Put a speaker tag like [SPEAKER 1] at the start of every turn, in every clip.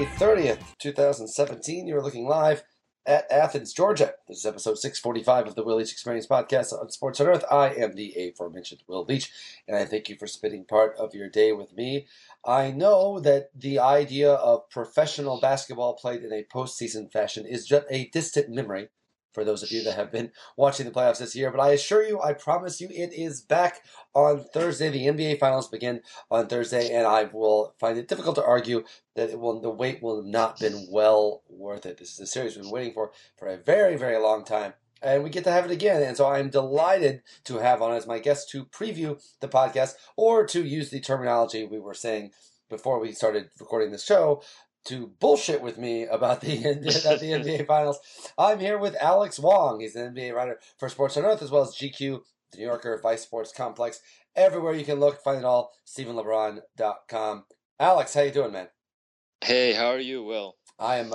[SPEAKER 1] May 30th, 2017. You're looking live at Athens, Georgia. This is episode 645 of the Will Leach Experience podcast on Sports on Earth. I am the aforementioned Will Leach, and I thank you for spending part of your day with me. I know that the idea of professional basketball played in a postseason fashion is just a distant memory for those of you that have been watching the playoffs this year, but I assure you, I promise you, it is back on Thursday. The NBA Finals begin on Thursday, and I will find it difficult to argue that the wait will have not been well worth it. This is a series we've been waiting for a very, very long time, and we get to have it again, and so I'm delighted to have on as my guest to preview the podcast, or to use the terminology we were saying before we started recording this show, to bullshit with me about the NBA Finals. I'm here with Alex Wong. He's an NBA writer for Sports on Earth, as well as GQ, the New Yorker, Vice Sports Complex. Everywhere you can look, find it all, StephenLeBron.com. Alex, how you doing, man?
[SPEAKER 2] Hey, how are you, Will?
[SPEAKER 1] I'm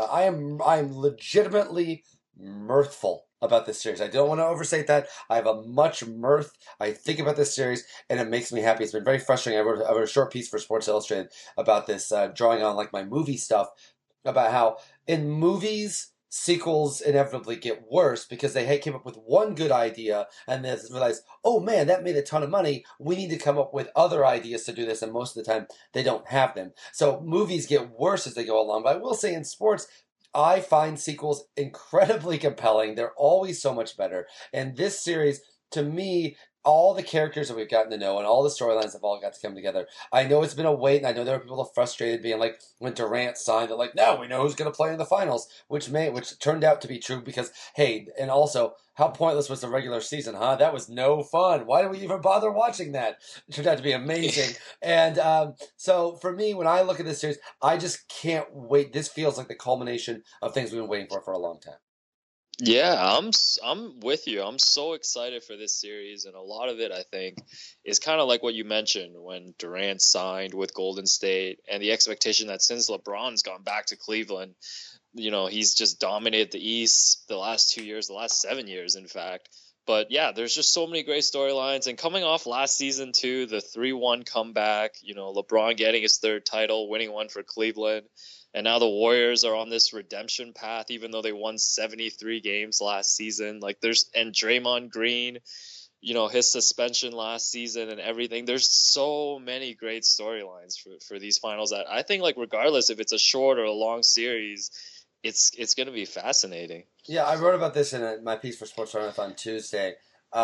[SPEAKER 1] legitimately mirthful about this series. I don't want to overstate that. I have a much mirth. I think about this series, and it makes me happy. It's been very frustrating. I wrote a short piece for Sports Illustrated about this, drawing on like my movie stuff, about how in movies, sequels inevitably get worse because they came up with one good idea and then realized, oh man, that made a ton of money. We need to come up with other ideas to do this, and most of the time they don't have them. So movies get worse as they go along. But I will say in sports, I find sequels incredibly compelling. They're always so much better. And this series, to me, all the characters that we've gotten to know and all the storylines have all got to come together. I know it's been a wait, and I know there are people frustrated being like, when Durant signed, they're like, now we know who's going to play in the finals, which turned out to be true because, hey, and also, how pointless was the regular season, huh? That was no fun. Why did we even bother watching that? It turned out to be amazing. And so for me, when I look at this series, I just can't wait. This feels like the culmination of things we've been waiting for a long time.
[SPEAKER 2] Yeah, I'm with you. I'm so excited for this series, and a lot of it, I think, is kind of like what you mentioned when Durant signed with Golden State, and the expectation that since LeBron's gone back to Cleveland, he's just dominated the East the last 2 years, the last 7 years, in fact. But yeah, there's just so many great storylines, and coming off last season too, the 3-1 comeback, LeBron getting his third title, winning one for Cleveland. And now the Warriors are on this redemption path, even though they won 73 games last season. And Draymond Green, his suspension last season and everything. There's so many great storylines for these finals that I think, like, regardless if it's a short or a long series, it's going to be fascinating.
[SPEAKER 1] Yeah, I wrote about this in my piece for Sports on Earth on Tuesday.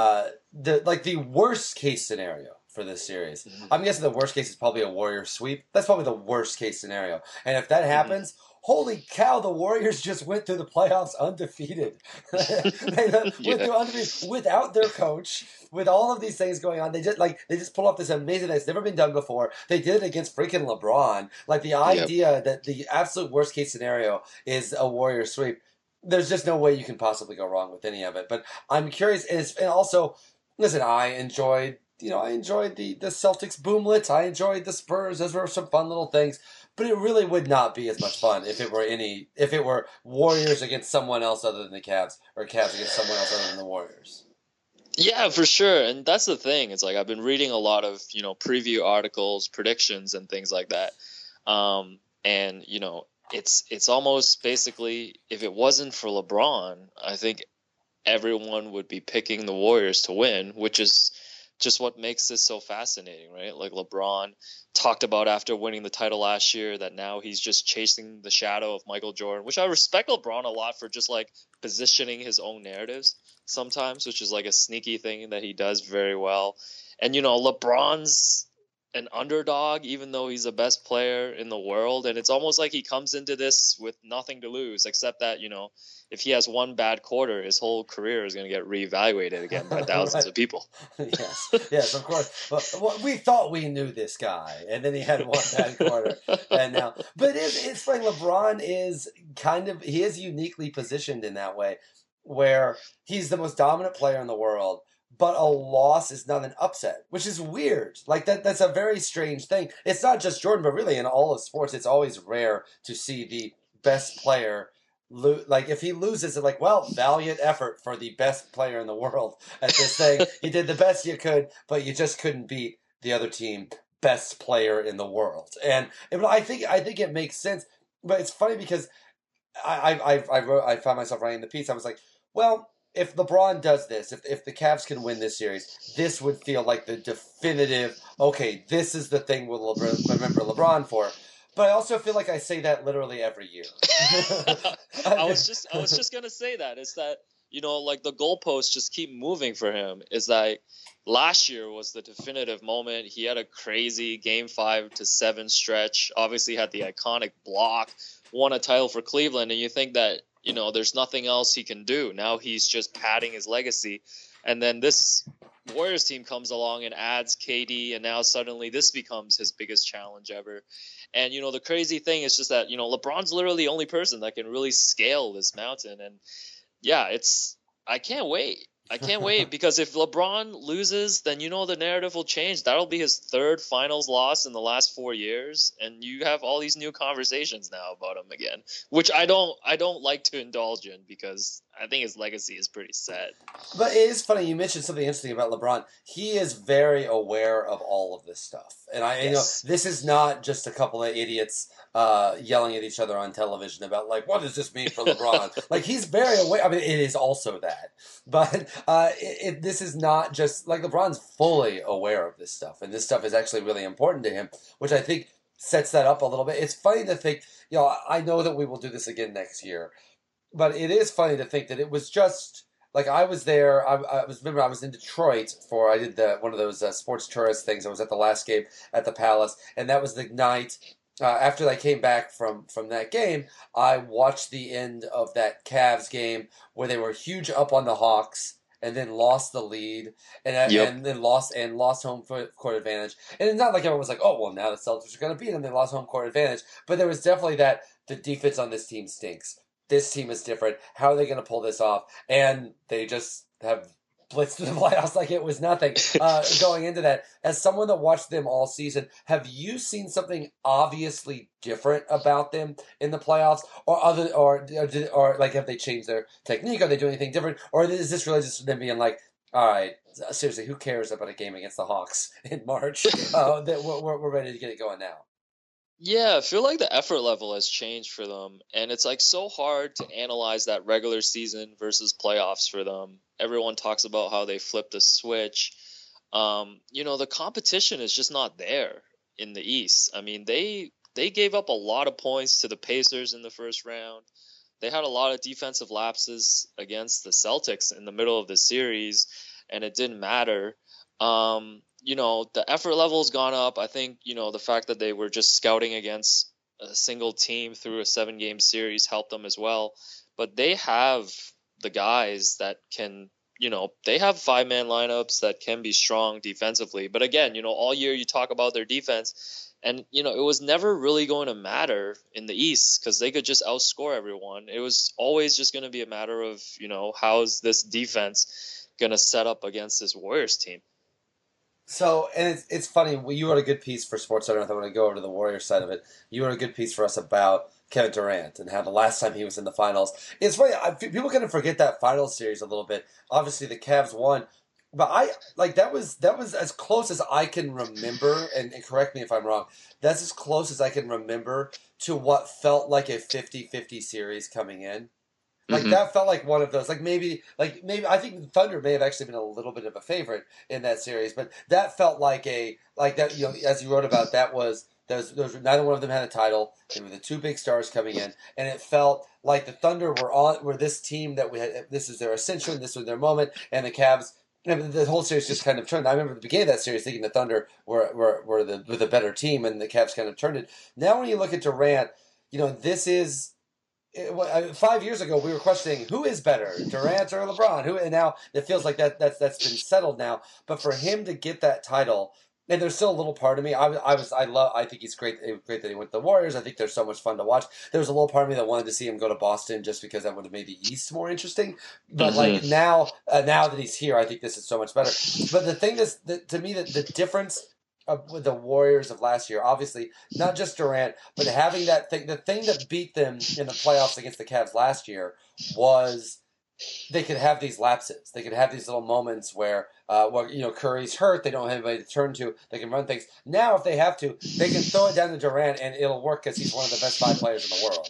[SPEAKER 1] The worst case scenario for this series. Mm-hmm. I'm guessing the worst case is probably a Warriors sweep. That's probably the worst case scenario. And if that happens, holy cow, the Warriors just went through the playoffs undefeated. They went through undefeated without their coach, with all of these things going on. They just pulled off this amazing thing that's never been done before. They did it against freaking LeBron. Like, the idea that the absolute worst case scenario is a Warriors sweep. There's just no way you can possibly go wrong with any of it. But I'm curious, and also, listen, I enjoyed the Celtics boomlet. I enjoyed the Spurs. Those were some fun little things. But it really would not be as much fun if it were Warriors against someone else other than the Cavs, or Cavs against someone else other than the Warriors.
[SPEAKER 2] Yeah, for sure. And that's the thing. It's like I've been reading a lot of, preview articles, predictions, and things like that. It's almost basically, if it wasn't for LeBron, I think everyone would be picking the Warriors to win, which is just what makes this so fascinating, right? Like, LeBron talked about after winning the title last year that now he's just chasing the shadow of Michael Jordan, which I respect LeBron a lot for, just like positioning his own narratives sometimes, which is like a sneaky thing that he does very well. And, LeBron's an underdog, even though he's the best player in the world. And it's almost like he comes into this with nothing to lose, except that, if he has one bad quarter, his whole career is going to get reevaluated again by thousands of people.
[SPEAKER 1] Yes, of course. Well, we thought we knew this guy, and then he had one bad quarter, and now. But it's like LeBron is he is uniquely positioned in that way, where he's the most dominant player in the world, but a loss is not an upset, which is weird. Like, that's a very strange thing. It's not just Jordan, but really in all of sports, it's always rare to see the best player like, if he loses, it's like, well, valiant effort for the best player in the world at this thing. You did the best you could, but you just couldn't beat the other team best player in the world. And I think it makes sense. but it's funny because I found myself writing the piece. I was like, well, if LeBron does this, if the Cavs can win this series, this would feel like the definitive. Okay, this is the thing we'll remember LeBron for. But I also feel like I say that literally every year.
[SPEAKER 2] I was just gonna say that. It's that, like the goalposts just keep moving for him. It's like last year was the definitive moment. He had a crazy game 5-7 stretch. Obviously had the iconic block, won a title for Cleveland, and you think that, there's nothing else he can do. Now he's just padding his legacy. And then this Warriors team comes along and adds KD, and now suddenly this becomes his biggest challenge ever. And, the crazy thing is just that, LeBron's literally the only person that can really scale this mountain. And yeah, I can't wait. I can't wait because if LeBron loses, then the narrative will change. That'll be his third finals loss in the last 4 years, and you have all these new conversations now about him again, which I don't like to indulge in because I think his legacy is pretty sad.
[SPEAKER 1] But it is funny, you mentioned something interesting about LeBron. He is very aware of all of this stuff. And
[SPEAKER 2] Yes.
[SPEAKER 1] this is not just a couple of idiots yelling at each other on television about, like, what does this mean for LeBron? Like, he's very aware. I mean, it is also that. But this is not just, like, LeBron's fully aware of this stuff. And this stuff is actually really important to him, which I think sets that up a little bit. It's funny to think, I know that we will do this again next year. But it is funny to think that it was just like I was there. I was in Detroit I did one of those sports tourist things. I was at the last game at the Palace, and that was the night after I came back from that game. I watched the end of that Cavs game where they were huge up on the Hawks and then lost the lead
[SPEAKER 2] Yep.
[SPEAKER 1] and then lost home court advantage. And it's not like everyone was like, oh well, now the Celtics are going to beat them. They lost home court advantage, but there was definitely that the defense on this team stinks. This team is different. How are they going to pull this off? And they just have blitzed the playoffs like it was nothing going into that. As someone that watched them all season, have you seen something obviously different about them in the playoffs, or like have they changed their technique? Are they doing anything different, or is this really just them being like, all right, seriously, who cares about a game against the Hawks in March? That we're ready to get it going now.
[SPEAKER 2] Yeah, I feel like the effort level has changed for them, and it's like so hard to analyze that regular season versus playoffs for them. Everyone talks about how they flipped the switch. The competition is just not there in the East. I mean, they gave up a lot of points to the Pacers in the first round. They had a lot of defensive lapses against the Celtics in the middle of the series, and it didn't matter. The effort level has gone up. I think, the fact that they were just scouting against a single team through a 7-game series helped them as well. But they have the guys that can, they have 5-man lineups that can be strong defensively. But again, all year you talk about their defense, and, it was never really going to matter in the East because they could just outscore everyone. It was always just going to be a matter of, how's this defense going to set up against this Warriors team.
[SPEAKER 1] So, and it's funny. You wrote a good piece for SportsCenter. I want to go over to the Warriors side of it. You wrote a good piece for us about Kevin Durant and how the last time he was in the finals. It's funny. People kind of forget that finals series a little bit. Obviously, the Cavs won, but that was as close as I can remember. And correct me if I'm wrong. That's as close as I can remember to what felt like a 50-50 series coming in. Like that felt like one of those. Like maybe I think the Thunder may have actually been a little bit of a favorite in that series, but that felt like that. As you wrote about, that was those neither one of them had a title. They were the two big stars coming in, and it felt like the Thunder were this team that we had. This is their ascension. This was their moment, and the Cavs. The whole series just kind of turned. I remember at the beginning of that series thinking the Thunder were the better team, and the Cavs kind of turned it. Now when you look at Durant, this is. 5 years ago, we were questioning who is better, Durant or LeBron. And now it feels like that's been settled now. But for him to get that title, and there's still a little part of me. I think he's great. Great that he went to the Warriors. I think they're so much fun to watch. There was a little part of me that wanted to see him go to Boston just because that would have made the East more interesting. But like now that he's here, I think this is so much better. But the thing is, to me, the difference with the Warriors of last year, obviously not just Durant, but having the thing that beat them in the playoffs against the Cavs last year was they could have these lapses. They could have these little moments where Curry's hurt. They don't have anybody to turn to. They can run things. Now, if they have to, they can throw it down to Durant, and it'll work because he's one of the best 5 players in the world.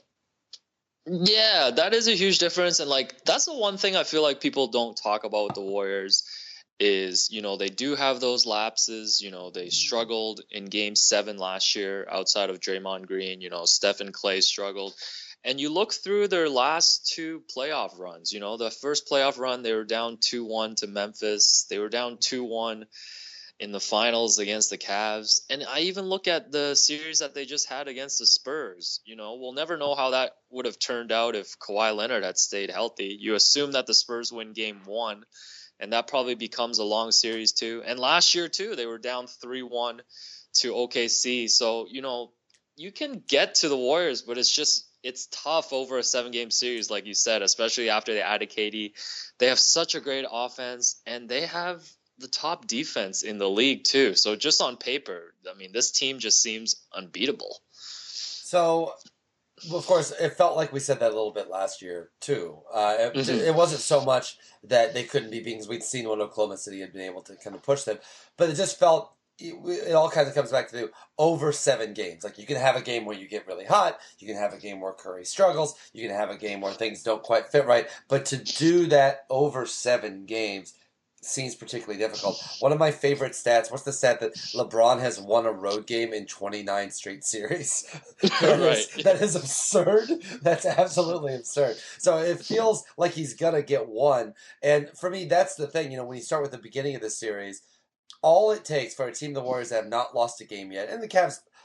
[SPEAKER 2] Yeah, that is a huge difference, and like that's the one thing I feel like people don't talk about with the Warriors is, they do have those lapses. They struggled in game 7 last year outside of Draymond Green. Steph and Clay struggled. And you look through their last 2 playoff runs. The first playoff run, they were down 2-1 to Memphis. They were down 2-1 in the finals against the Cavs. And I even look at the series that they just had against the Spurs. We'll never know how that would have turned out if Kawhi Leonard had stayed healthy. You assume that the Spurs win game 1, and that probably becomes a long series too. And last year too, they were down 3-1 to OKC. So, you can get to the Warriors, but it's tough over a 7-game series, like you said, especially after they added KD. They have such a great offense, and they have the top defense in the league too. So just on paper, I mean, this team just seems unbeatable.
[SPEAKER 1] So, of course, it felt like we said that a little bit last year too. It wasn't so much that they couldn't be beaten, because we'd seen what Oklahoma City had been able to kind of push them, but it just felt it all kind of comes back to over 7 games. Like, you can have a game where you get really hot, you can have a game where Curry struggles, you can have a game where things don't quite fit right, but to do that over 7 games seems particularly difficult. One of my favorite stats, what's the stat that LeBron has won a road game in 29 straight series? That is absurd. That's absolutely absurd. So it feels like he's going to get one. And for me, that's the thing. When you start with the beginning of the series, all it takes for a team, the Warriors, that have not lost a game yet, and the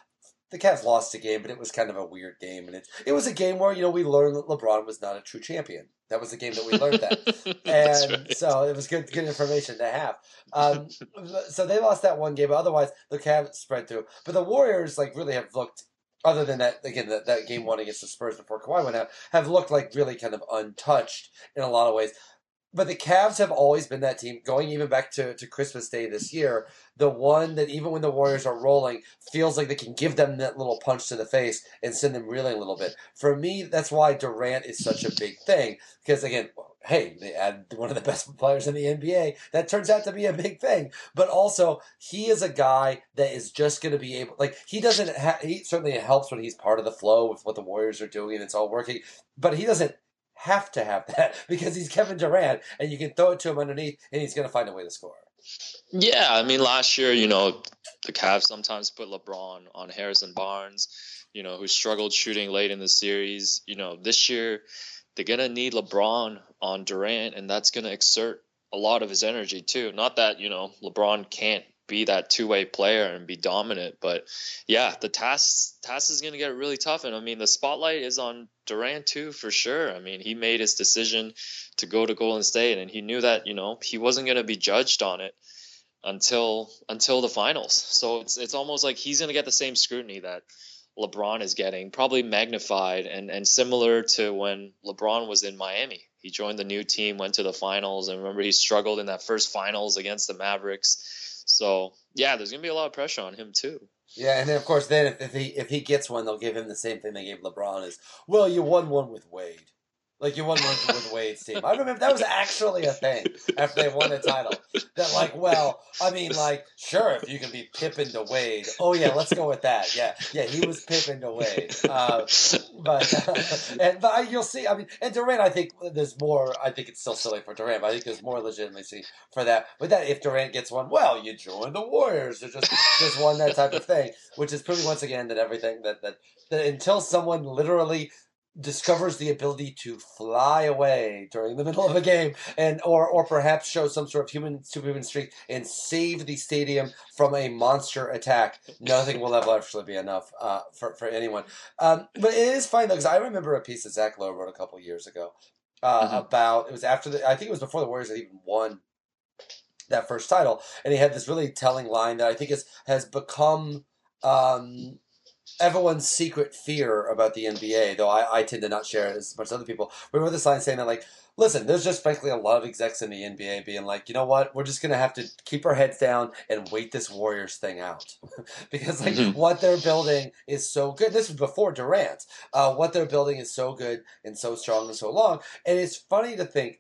[SPEAKER 1] Cavs lost a game, but it was kind of a weird game. And it was a game where, we learned that LeBron was not a true champion. That was the game that we learned that. And right. So it was good information to have. So they lost that one game. But otherwise, the Cavs spread through. But the Warriors, really have looked, other than that, again, that game 1 against the Spurs before Kawhi went out, have looked like really kind of untouched in a lot of ways. But the Cavs have always been that team, going even back to Christmas Day this year, the one that even when the Warriors are rolling, feels like they can give them that little punch to the face and send them reeling a little bit. For me, that's why Durant is such a big thing. Because, again, hey, they add one of the best players in the NBA. That turns out to be a big thing. But also, he is a guy that is just going to be able, he certainly helps when he's part of the flow with what the Warriors are doing and it's all working. But he doesn't have to have that, because he's Kevin Durant, and you can throw it to him underneath and he's going to find a way to score.
[SPEAKER 2] Yeah, I mean, last year, the Cavs sometimes put LeBron on Harrison Barnes, who struggled shooting late in the series. This year they're going to need LeBron on Durant, and that's going to exert a lot of his energy too. Not that, LeBron can't be that two-way player and be dominant, but yeah, the task is going to get really tough. And I mean, the spotlight is on Durant too, for sure. I mean, he made his decision to go to Golden State, and he knew that, he wasn't going to be judged on it until the finals. So it's almost like he's going to get the same scrutiny that LeBron is getting, probably magnified, and similar to when LeBron was in Miami. He joined the new team, went to the finals, and remember, he struggled in that first finals against the Mavericks. So yeah, there's gonna be a lot of pressure on him too.
[SPEAKER 1] Yeah, and then of course, then if he gets one, they'll give him the same thing they gave LeBron: is, well, you won one with Wade. You won one with Wade's team. I remember that was actually a thing after they won the title. That sure, if you can be Pippen to Wade, oh yeah, let's go with that. Yeah, he was Pippen to Wade. But you'll see. I mean, and Durant, I think there's more. I think it's still silly for Durant, but I think there's more legitimacy for that. But that if Durant gets one, well, you join the Warriors, or just won that type of thing, which is proving once again that everything that until someone literally discovers the ability to fly away during the middle of a game, and or perhaps show some sort of superhuman streak and save the stadium from a monster attack, nothing will ever actually be enough for anyone. But it is funny though, because I remember a piece that Zach Lowe wrote a couple years ago about, it was after I think it was before the Warriors had even won that first title, and he had this really telling line that I think has become everyone's secret fear about the NBA, though I tend to not share it as much as other people. We wrote this line saying that, listen, there's just frankly a lot of execs in the NBA being like, you know what, we're just going to have to keep our heads down and wait this Warriors thing out. Because what they're building is so good. This was before Durant. What they're building is so good and so strong and so long. And it's funny to think,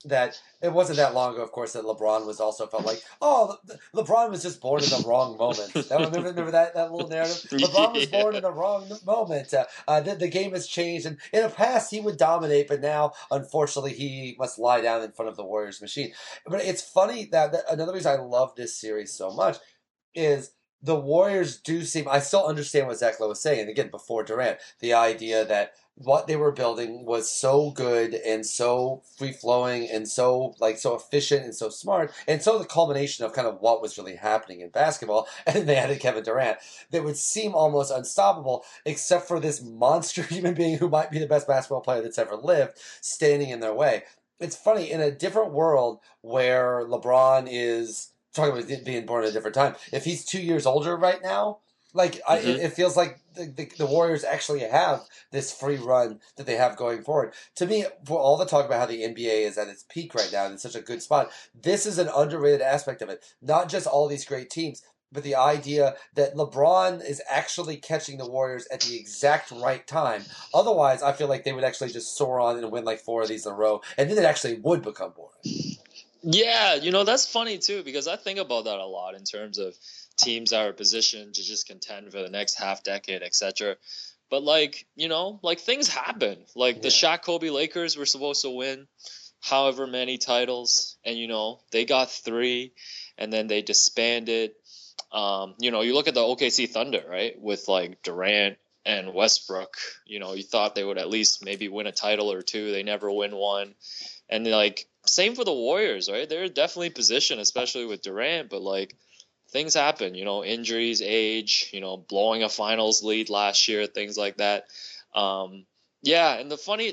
[SPEAKER 1] that it wasn't that long ago, of course, that LeBron was also felt like, oh, LeBron was just born in the wrong moment. Remember that little narrative? LeBron was born
[SPEAKER 2] Yeah.
[SPEAKER 1] in the wrong moment. The game has changed, and in the past he would dominate, but now, unfortunately, he must lie down in front of the Warriors machine. But it's funny that another reason I love this series so much is the Warriors do seem. I still understand what Zach Lowe was saying, and again, before Durant, the idea that what they were building was so good and so free flowing and so so efficient and so smart and so the culmination of kind of what was really happening in basketball. And they added Kevin Durant that would seem almost unstoppable, except for this monster human being who might be the best basketball player that's ever lived standing in their way. It's funny, in a different world where LeBron is talking about being born at a different time. If he's 2 years older right now,
[SPEAKER 2] Hmm.
[SPEAKER 1] it feels like the Warriors actually have this free run that they have going forward. To me, for all the talk about how the NBA is at its peak right now and it's such a good spot, this is an underrated aspect of it. Not just all these great teams, but the idea that LeBron is actually catching the Warriors at the exact right time. Otherwise, I feel like they would actually just soar on and win like 4 of these in a row, and then it actually would become boring.
[SPEAKER 2] Yeah, that's funny too because I think about that a lot in terms of teams that are positioned to just contend for the next half decade, etc. But like things happen. Like the
[SPEAKER 1] Yeah.
[SPEAKER 2] Shaq Kobe Lakers were supposed to win however many titles, and they got three, and then they disbanded. You look at the OKC Thunder, right, with like Durant and Westbrook. You thought they would at least maybe win a title or two. They never win one. And like same for the Warriors, right? They're definitely positioned, especially with Durant, but like things happen, injuries, age, blowing a finals lead last year, things like that. Yeah, and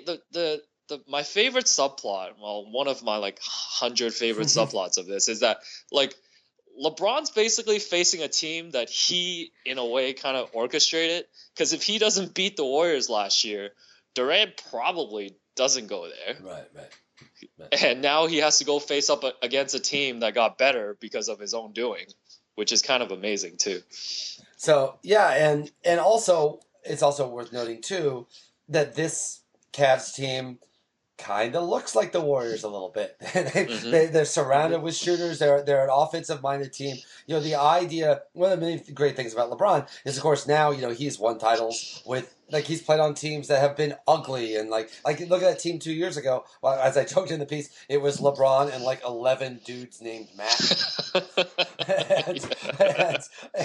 [SPEAKER 2] my favorite subplot, well, one of my like 100 favorite subplots of this is that like LeBron's basically facing a team that he, in a way, kind of orchestrated. Because if he doesn't beat the Warriors last year, Durant probably doesn't go there.
[SPEAKER 1] Right.
[SPEAKER 2] And now he has to go face up against a team that got better because of his own doing, which is kind of amazing too.
[SPEAKER 1] So yeah, and also it's also worth noting too that this Cavs team kind of looks like the Warriors a little bit.
[SPEAKER 2] Mm-hmm.
[SPEAKER 1] They're surrounded with shooters. They're an offensive minded team. The idea. One of the many great things about LeBron is, of course, now he's won titles with. Like he's played on teams that have been ugly and like look at that team 2 years ago. Well, as I joked in the piece, it was LeBron and like 11 dudes named Matt. and, and,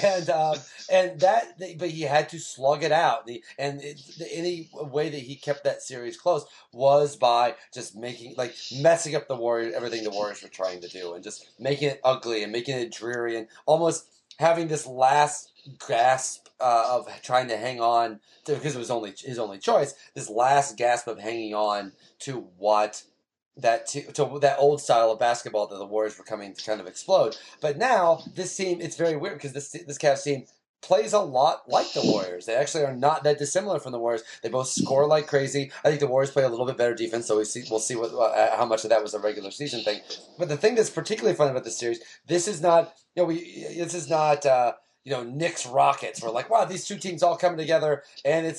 [SPEAKER 1] and that, but he had to slug it out. Any way that he kept that series close was by just messing up everything the Warriors were trying to do, and just making it ugly and making it dreary, and almost having this last gasp of trying to hang on to, because it was only his only choice. This last gasp of hanging on to what to that old style of basketball that the Warriors were coming to kind of explode. But now this team, it's very weird because this Cavs team plays a lot like the Warriors. They actually are not that dissimilar from the Warriors. They both score like crazy. I think the Warriors play a little bit better defense, so we'll see what how much of that was a regular season thing. But the thing that's particularly fun about this series, this is not this is not. Knicks Rockets. We're like, wow, these two teams all coming together, and it's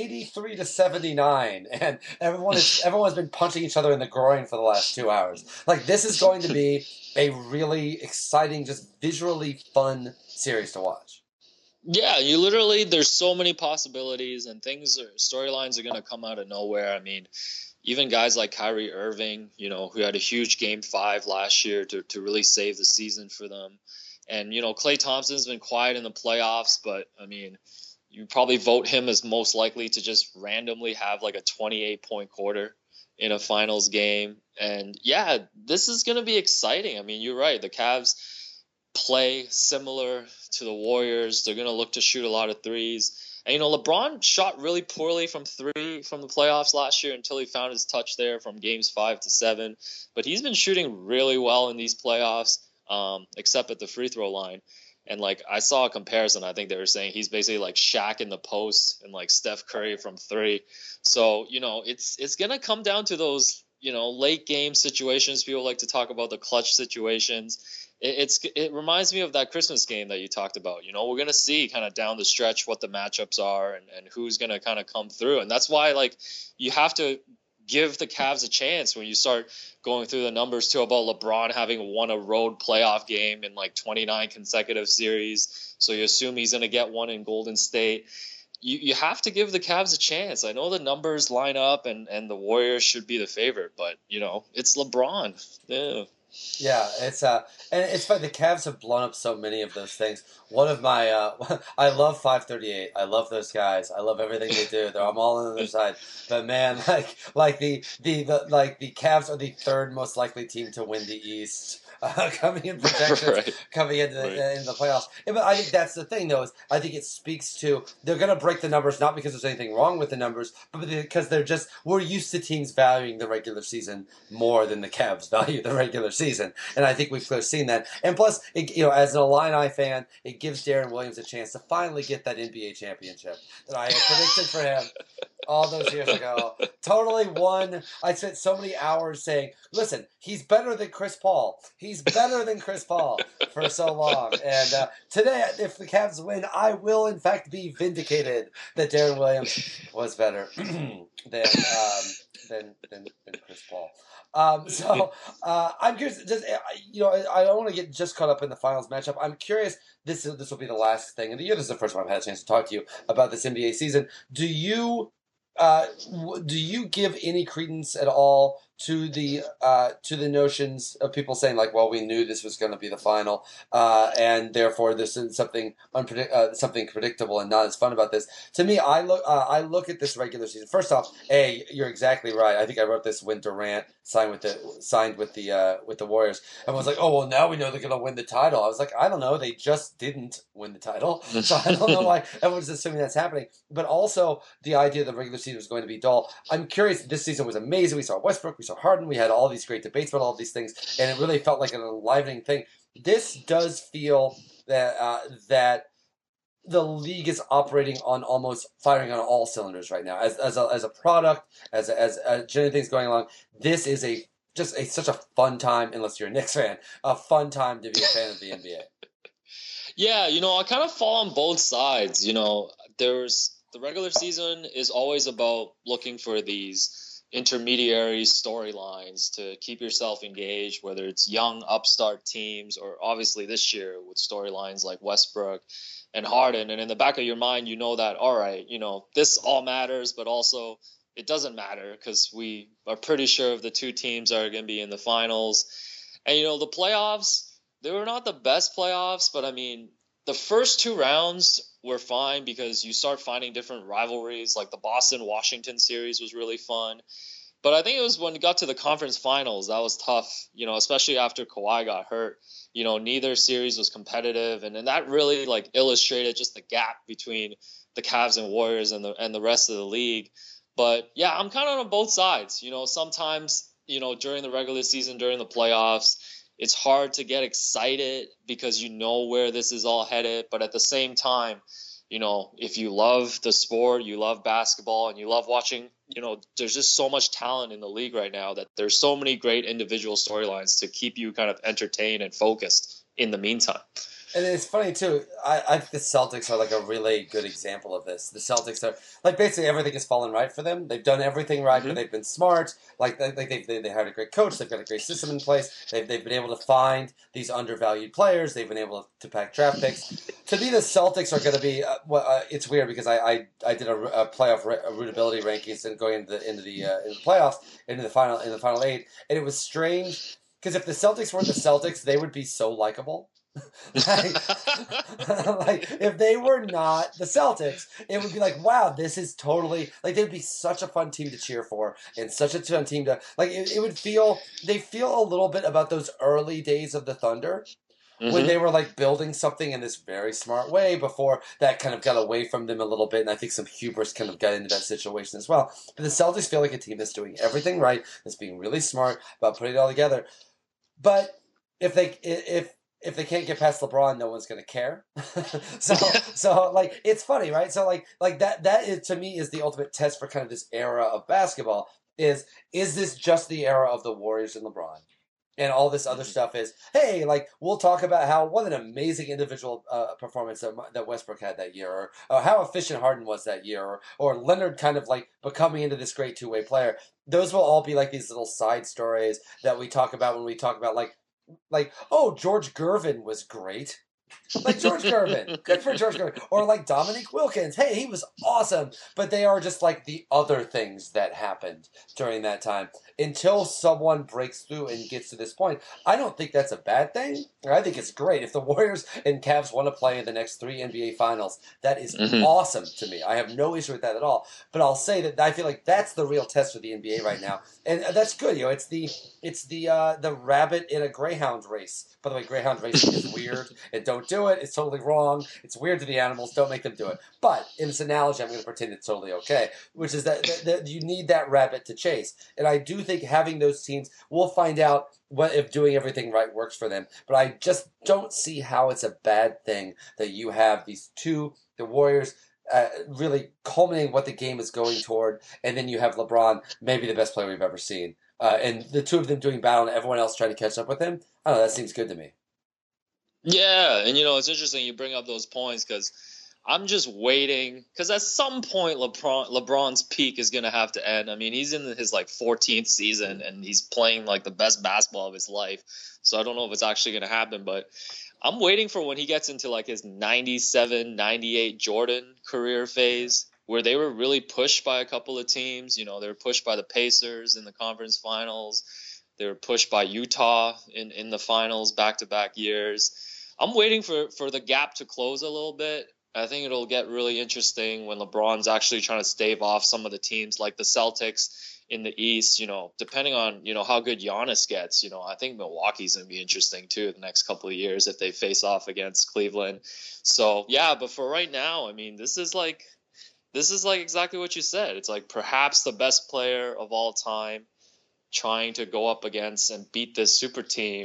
[SPEAKER 1] 83-79, and everyone's been punching each other in the groin for the last 2 hours. Like this is going to be a really exciting, just visually fun series to watch.
[SPEAKER 2] Yeah, there's so many possibilities and storylines are going to come out of nowhere. I mean, even guys like Kyrie Irving, who had a huge game 5 last year to really save the season for them. And, Klay Thompson's been quiet in the playoffs, but, I mean, you probably vote him as most likely to just randomly have like a 28-point quarter in a finals game. And, yeah, this is going to be exciting. I mean, you're right. The Cavs play similar to the Warriors. They're going to look to shoot a lot of threes. And, LeBron shot really poorly from three from the playoffs last year until he found his touch there from games 5 to 7. But he's been shooting really well in these playoffs. Except at the free throw line. And like I saw a comparison, I think they were saying he's basically like Shaq in the post and like Steph Curry from 3. So, it's going to come down to those, late game situations. People like to talk about the clutch situations. It reminds me of that Christmas game that you talked about. We're going to see kind of down the stretch what the matchups are and who's going to kind of come through. And that's why like you have to give the Cavs a chance when you start going through the numbers too about LeBron having won a road playoff game in like 29 consecutive series. So you assume he's going to get one in Golden State. You have to give the Cavs a chance. I know the numbers line up and the Warriors should be the favorite, but it's LeBron. Yeah.
[SPEAKER 1] Yeah, and it's funny. The Cavs have blown up so many of those things. One of my, I love 538. I love those guys. I love everything they do. I'm all on the other side. But man, like the Cavs are the third most likely team to win the East. Coming in projections, right. Coming into the playoffs. But I think that's the thing, though. Is I think it speaks to they're going to break the numbers not because there's anything wrong with the numbers, but because we're used to teams valuing the regular season more than the Cavs value the regular season, and I think we've clearly seen that. And plus, as an Illini fan, it gives Darren Williams a chance to finally get that NBA championship that I had predicted for him all those years ago. Totally won. I spent so many hours saying, listen, he's better than Chris Paul. He's better than Chris Paul for so long. And today, if the Cavs win, I will, in fact, be vindicated that Darren Williams was better than Chris Paul. I'm curious. I don't want to get just caught up in the finals matchup. I'm curious. This will be the last thing of the year. This is the first time I've had a chance to talk to you about this NBA season. Do you give any credence at all to the notions of people saying like, well, we knew this was going to be the final, and therefore this is something something predictable and not as fun about this? To me, I look at this regular season. First off, you're exactly right. I think I wrote this when Durant signed with the Warriors. Everyone's like, oh well, now we know they're going to win the title. I was like, I don't know. They just didn't win the title, so I don't know why everyone's assuming that's happening. But also the idea that the regular season was going to be dull. I'm curious. This season was amazing. We saw Westbrook. We saw Harden. We had all these great debates about all of these things, and it really felt like an enlivening thing. This does feel that the league is operating on almost firing on all cylinders right now. As a product, as generally things going along, this is such a fun time. Unless you're a Knicks fan, a fun time to be a fan of the NBA.
[SPEAKER 2] Yeah, I kind of fall on both sides. There's the regular season is always about looking for these intermediary storylines to keep yourself engaged, whether it's young upstart teams or obviously this year with storylines like Westbrook and Harden. And in the back of your mind, that, all right, this all matters, but also it doesn't matter because we are pretty sure the two teams are going to be in the finals. And, the playoffs, they were not the best playoffs, but I mean, the first two rounds were fine because you start finding different rivalries. Like the Boston-Washington series was really fun. But I think it was when it got to the conference finals that was tough, especially after Kawhi got hurt. Neither series was competitive. And then that really illustrated just the gap between the Cavs and Warriors and the rest of the league. But yeah, I'm kind of on both sides. Sometimes, during the regular season, during the playoffs, it's hard to get excited because where this is all headed. But at the same time, if you love the sport, you love basketball, and you love watching, there's just so much talent in the league right now that there's so many great individual storylines to keep you kind of entertained and focused in the meantime.
[SPEAKER 1] And it's funny too. I think the Celtics are a really good example of this. The Celtics are basically everything has fallen right for them. They've done everything right, but they've been smart. They hired a great coach. They've got a great system in place. They've been able to find these undervalued players. They've been able to pack draft picks. To me, the Celtics are going to be. It's weird because I did a playoff rootability rankings and going into the playoffs into the final 8, and it was strange because if the Celtics weren't the Celtics, they would be so likable. If they were not the Celtics, it would be wow, this is totally they would be such a fun team to cheer for and such a fun team to it would feel they feel a little bit about those early days of the Thunder when they were building something in this very smart way before that kind of got away from them a little bit, and I think some hubris kind of got into that situation as well. But the Celtics feel like a team that's doing everything right, that's being really smart about putting it all together. But if they can't get past LeBron, no one's going to care. so it's funny, right? So that is, to me, is the ultimate test for kind of this era of basketball. Is this just the era of the Warriors and LeBron? And all this other stuff is, hey, like, we'll talk about how what an amazing individual performance that Westbrook had that year, or how efficient Harden was that year, or Leonard kind of like becoming into this great two-way player. Those will all be like these little side stories that we talk about when we talk about like, oh, George Gervin was great. Like George Gervin. Good for George Gervin. Or like Dominique Wilkins. Hey, he was awesome. But they are just like the other things that happened during that time. Until someone breaks through and gets to this point, I don't think that's a bad thing. I think it's great. If the Warriors and Cavs want to play in the next 3 NBA finals, that is awesome to me. I have no issue with that at all. But I'll say that I feel like that's the real test for the NBA right now. And that's good. You know, it's the rabbit in a greyhound race. By the way, greyhound racing is weird, and don't do it. It's totally wrong. It's weird to the animals. Don't make them do it. But in this analogy, I'm going to pretend it's totally okay, which is that you need that rabbit to chase. And I do think having those teams, we'll find out what if doing everything right works for them. But I just don't see how it's a bad thing that you have these two, the Warriors, really culminating what the game is going toward, and then you have LeBron, maybe the best player we've ever seen. And the two of them doing battle and everyone else trying to catch up with him, I don't know, that seems good to me.
[SPEAKER 2] Yeah, and it's interesting you bring up those points because I'm just waiting because at some point LeBron's peak is gonna have to end. I mean, he's in his like 14th season and he's playing like the best basketball of his life. So I don't know if it's actually gonna happen, but I'm waiting for when he gets into like his 97, 98 Jordan career phase where they were really pushed by a couple of teams. They were pushed by the Pacers in the conference finals. They were pushed by Utah in the finals back-to-back years. I'm waiting for the gap to close a little bit. I think it'll get really interesting when LeBron's actually trying to stave off some of the teams like the Celtics in the East, depending on, how good Giannis gets. I think Milwaukee's going to be interesting too the next couple of years if they face off against Cleveland. So, yeah, but for right now, I mean, this is like exactly what you said. It's like perhaps the best player of all time trying to go up against and beat this super team.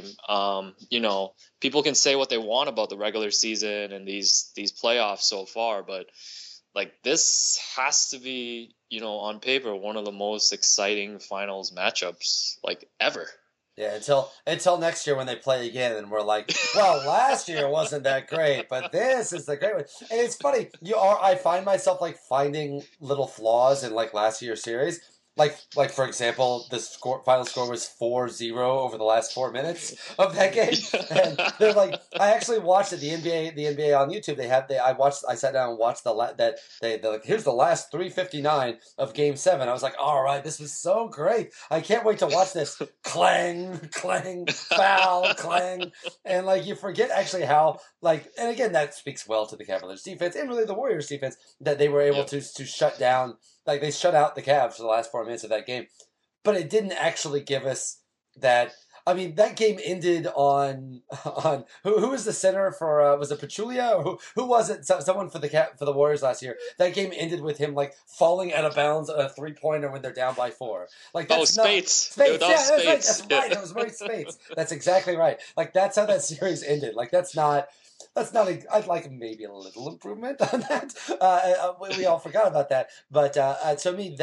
[SPEAKER 2] People can say what they want about the regular season and these playoffs so far, but like this has to be, on paper, one of the most exciting finals matchups like ever.
[SPEAKER 1] Yeah, until next year when they play again, and we're like, well, last year wasn't that great, but this is the great one. And it's funny, I find myself like finding little flaws in like last year's series. Like for example, the final score was 4-0 over the last 4 minutes of that game, and they're like, I actually watched it. The NBA on YouTube. I sat down and watched they're like, here's the last 3:59 of Game 7. I was like, all right, this was so great. I can't wait to watch this. Clang, clang, foul, clang, and like you forget actually how and again that speaks well to the Cavaliers defense and really the Warriors defense that they were able to shut down. Like, they shut out the Cavs for the last 4 minutes of that game. But it didn't actually give us that. I mean, that game ended on who was the center for, was it Pachulia? Or who was it? Someone for the Warriors last year. That game ended with him, like, falling out of bounds on a three-pointer when they're down by 4. Like, that's
[SPEAKER 2] Speights.
[SPEAKER 1] Speights, yeah, that's right. It was Murray Speights. That's exactly right. Like, that's how that series ended. Like, I'd like maybe a little improvement on that. We all forgot about that. But to me,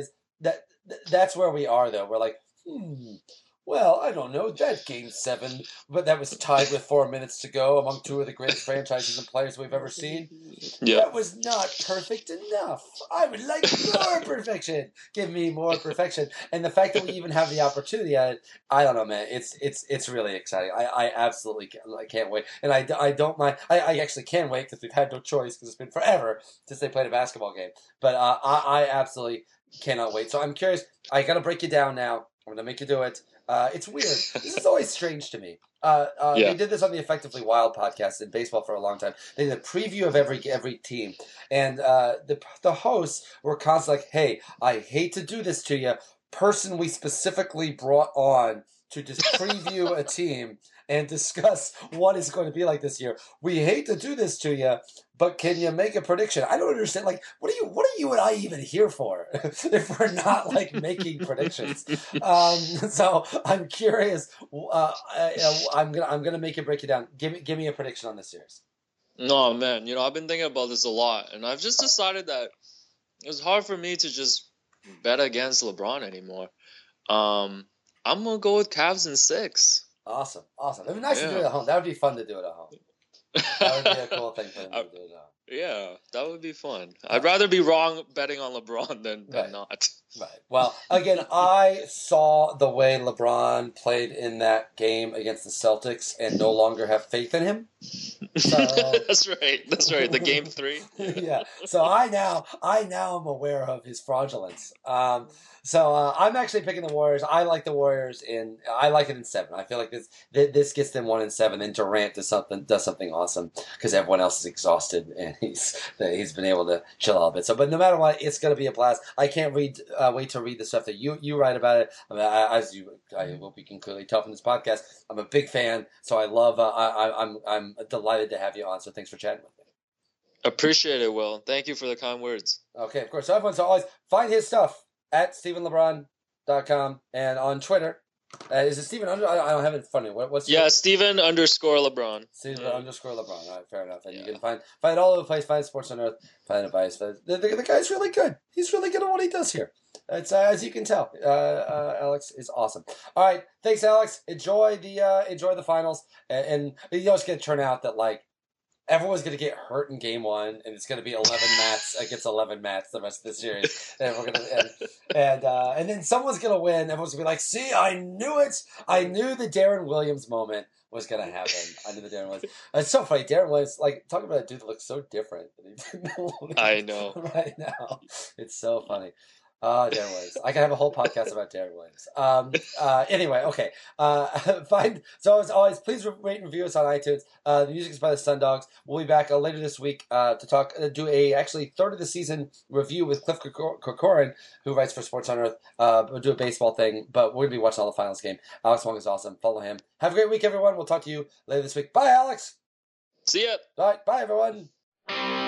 [SPEAKER 1] that's where we are, though. We're like, well, I don't know. That Game 7, but that was tied with 4 minutes to go among two of the greatest franchises and players we've ever seen. Yeah. That was not perfect enough. I would like more perfection. Give me more perfection. And the fact that we even have the opportunity at it, I don't know, man. It's really exciting. I absolutely can't wait. And I don't mind. I actually can wait because we've had no choice because it's been forever since they played a basketball game. But I absolutely cannot wait. So I'm curious. I got to break you down now. I'm going to make you do it. It's weird. This is always strange to me. They did this on the Effectively Wild podcast in baseball for a long time. They did a preview of every team, and the hosts were constantly like, "Hey, I hate to do this to you, person we specifically brought on to just preview a team and discuss what it's going to be like this year. We hate to do this to you, but can you make a prediction?" I don't understand. Like, what are you and I even here for if we're not like making predictions? So I'm curious. I'm gonna make you break it down. Give me a prediction on this series.
[SPEAKER 2] No, man. I've been thinking about this a lot, and I've just decided that it was hard for me to just bet against LeBron anymore. I'm gonna go with Cavs in 6.
[SPEAKER 1] Awesome. It'd be nice to do it
[SPEAKER 2] Yeah.
[SPEAKER 1] at home. That would be fun to do it at home. That would be a cool thing for them to do at home.
[SPEAKER 2] Yeah, that would be fun. I'd rather be wrong betting on LeBron than
[SPEAKER 1] Right.
[SPEAKER 2] not.
[SPEAKER 1] Right. Well, again, I saw the way LeBron played in that game against the Celtics and no longer have faith in him. So
[SPEAKER 2] That's right. The game 3.
[SPEAKER 1] yeah. So I now am aware of his fraudulence. So I'm actually picking the Warriors. I like the Warriors I like it in 7. I feel like this gets them 1 in 7. Then Durant does something awesome because everyone else is exhausted and he's been able to chill out a bit. So, but no matter what, it's going to be a blast. I can't wait to read the stuff that you write about it. I mean, I hope you can clearly tell from this podcast, I'm a big fan. So I love. I'm delighted to have you on. So thanks for chatting with me.
[SPEAKER 2] Appreciate it, Will. Thank you for the kind words.
[SPEAKER 1] Okay, of course. So everyone's always find his stuff at StephenLeBron.com and on Twitter. Is it Stephen under? I don't have it in front of me. What's
[SPEAKER 2] Stephen _LeBron.
[SPEAKER 1] Stephen _LeBron. All right, fair enough. And you can find it all over the place. Find Sports on Earth. Find advice. The guy's really good. He's really good at what he does here. It's as you can tell. Alex is awesome. All right, thanks, Alex. Enjoy the finals, and you know it's going to turn out that like. Everyone's going to get hurt in game 1, and it's going to be 11 mats against 11 mats the rest of the series. And we're going to and then someone's going to win. Everyone's going to be like, "See, I knew it. I knew the Darren Williams moment was going to happen. I knew the Darren Williams." It's so funny. Darren Williams, like talking about a dude that looks so different than he did
[SPEAKER 2] I know
[SPEAKER 1] right now. It's so funny. Darren Williams. I can have a whole podcast about Darren Williams. Anyway, okay. So as always, please rate and review us on iTunes. The music is by the Sundogs. We'll be back later this week to do a actually third of the season review with Cliff Corcoran, who writes for Sports on Earth. We'll do a baseball thing, but we're gonna be watching all the finals game. Alex Wong is awesome. Follow him. Have a great week, everyone. We'll talk to you later this week. Bye, Alex.
[SPEAKER 2] See ya.
[SPEAKER 1] All right. Bye, everyone.